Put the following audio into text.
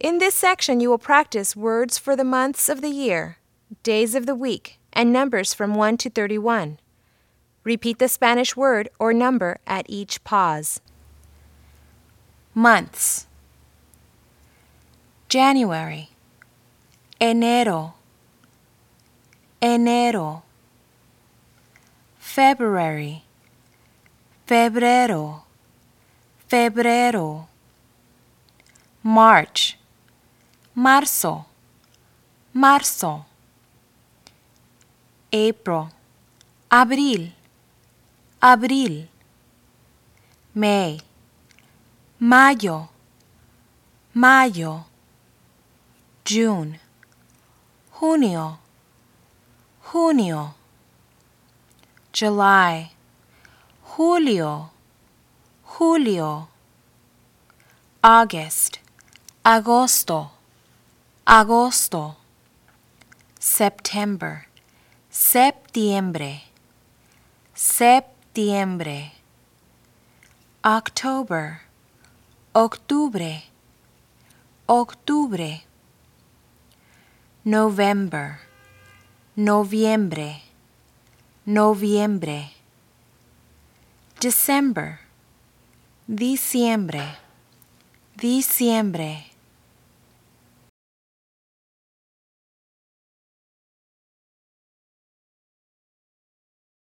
In this section, you will practice words for the months of the year, days of the week, and numbers from 1 to 31. Repeat the Spanish word or number at each pause. Months: January, enero, enero. February, febrero, febrero. March, marzo, marzo. April, abril, abril. May, mayo, mayo. June, junio, junio. July, julio, julio. August, agosto, agosto. September, septiembre, septiembre. October, octubre, octubre. November, noviembre, noviembre. December, diciembre, diciembre.